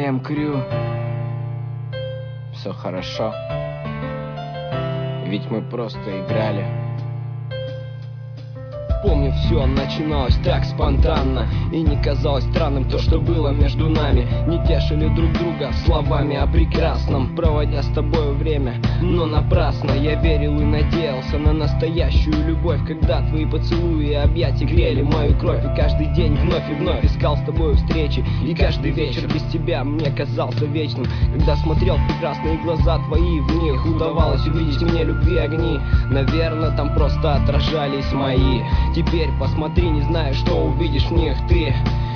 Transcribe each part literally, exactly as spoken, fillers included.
эм Crew. Все хорошо, ведь мы просто играли. Помню, все начиналось так спонтанно, и не казалось странным то, что было между нами. Не тешили друг друга словами о прекрасном, проводя с тобой время, но напрасно. Я верил и надеялся на настоящую любовь, когда твои поцелуи и объятия грели мою кровь. И каждый день вновь и вновь искал с тобой встречи, и каждый вечер без тебя мне казался вечным. Когда смотрел в прекрасные глаза твои, в них удавалось увидеть мне любви огни. Наверное, там просто отражались мои. Теперь посмотри, не знаю, что увидишь в них ты.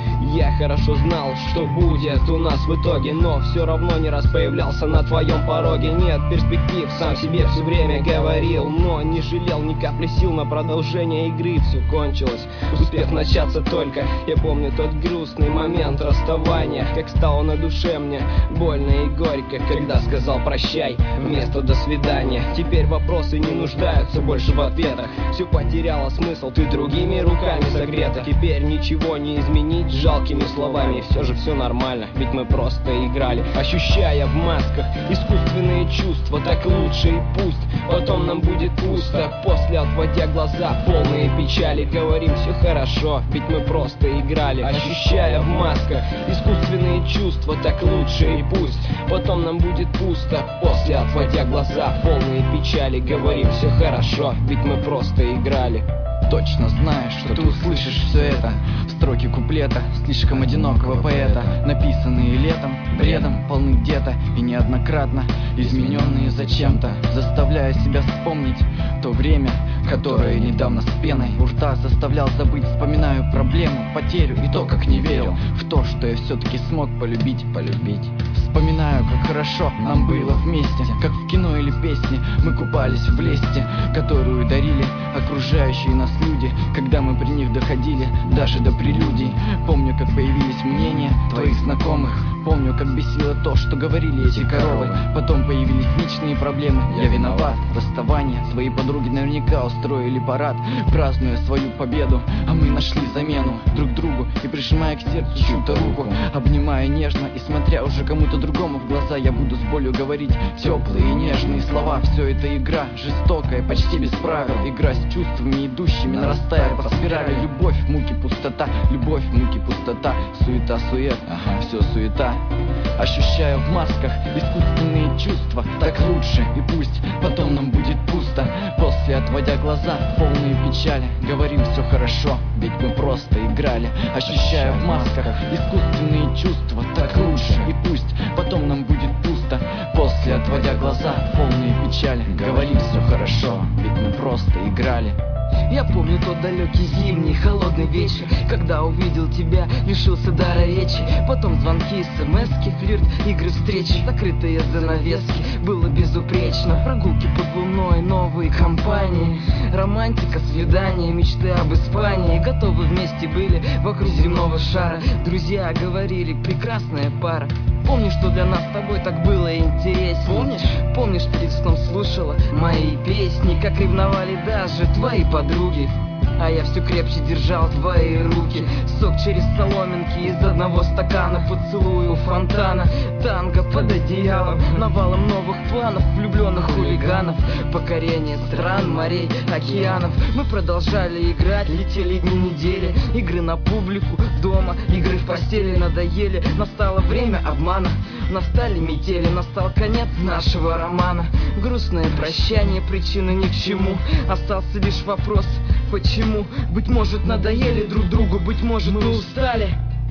Я хорошо знал, что будет у нас в итоге, но все равно не раз появлялся на твоем пороге. Нет перспектив, сам себе все время говорил, но не жалел ни капли сил на продолжение игры. Все кончилось, успев начаться только. Я помню тот грустный момент расставания, как стало на душе мне больно и горько, когда сказал прощай вместо до свидания. Теперь вопросы не нуждаются больше в ответах, все потеряло смысл, ты другими руками согрета. Теперь ничего не изменить жалкими словами, все же все нормально, ведь мы просто играли. Ощущая в масках искусственные чувства, так лучше и пусть потом нам будет пусто. После, отводя глаза, полные печали, говорим все хорошо, ведь мы просто играли. Ощущая в масках искусственные чувства, так лучше и пусть потом нам будет пусто. После, отводя глаза, полные печали, говорим все хорошо, ведь мы просто играли. Точно знаешь, что ты услышишь все это. Строки куплета слишком одинокого поэта, написанные летом, бредом, полны где-то и неоднократно измененные зачем-то, заставляя себя вспомнить то время, которое недавно с пеной у рта заставлял забыть. Вспоминаю проблему, потерю и то, как не верил в то, что я все-таки смог полюбить, полюбить. Вспоминаю, как хорошо нам было вместе, как в кино или песне мы купались в лесте, которую дарили окружающие нас люди, когда мы при них доходили даже до прелюдий. Помню, как появились мнения твоих знакомых, помню, как бесило то, что говорили эти коровы. Потом появились личные проблемы, я виноват, расставание. Твои подруги наверняка устроили парад, празднуя свою победу, а мы нашли замену друг другу. И прижимая к сердцу чью-то руку, обнимая нежно и смотря уже кому-то другому в глаза, я буду с болью говорить теплые и нежные слова. Все это игра, жестокая, почти без правил, игра с чувствами, идущими, нарастая по спирали. Любовь, муки, пустота, любовь, муки, пустота, суета, сует, ага, все суета. Ощущаю в масках искусственные чувства, так лучше и пусть потом нам будет пусто. После, отводя глаза, полные печали, говорим все хорошо, ведь мы просто играли. Ощущаю в масках искусственные чувства, так лучше и пусть потом нам будет пусто. После, отводя глаза, полные печали, говорим все хорошо, ведь мы просто играли. Я помню тот далекий зимний холодный вечер, когда увидел тебя, лишился дара речи. Потом звонки, смски, флирт, игры, встречи, закрытые занавески. Было безупречно, прогулки под луной, новые компании, романтика, свидания, мечты об Испании. Готовы вместе были вокруг земного шара. Друзья говорили, прекрасная пара. Помню, что для нас с тобой так было интереснее. Помнишь? Помнишь, перед сном слушала мои песни, как ревновали даже твои подруги. А я все крепче держал твои руки. Сок через соломинки из одного стакана, поцелуй у фонтана, танго под одеялом, навалом новых планов, влюбленных хулиганов, покорение стран, морей, океанов. Мы продолжали играть, летели дни, недели, игры на публику, дома, игры в постели надоели. Настало время обмана, настали метели, настал конец нашего романа. Грустное прощание, причины ни к чему. Остался лишь вопрос, почему? Быть может, надоели друг другу, быть может, мы устали.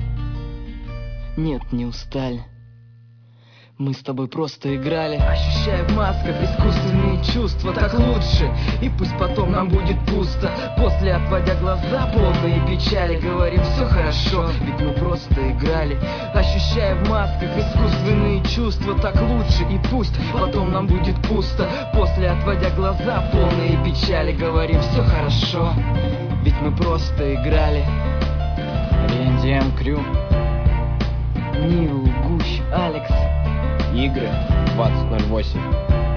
Нет, не устали. Мы с тобой просто играли. Ощущая в масках искусственные чувства, так лучше и пусть потом нам будет пусто. После, отводя глаза, полные печали, говорим все хорошо, ведь мы просто играли. Ощущая в масках искусственные чувства, так лучше и пусть потом нам будет пусто. После, отводя глаза, полные печали, говорим все хорошо, ведь мы просто играли. эм Crew, Нил, Гущ, Алекс. Игры двадцать ноль восемь.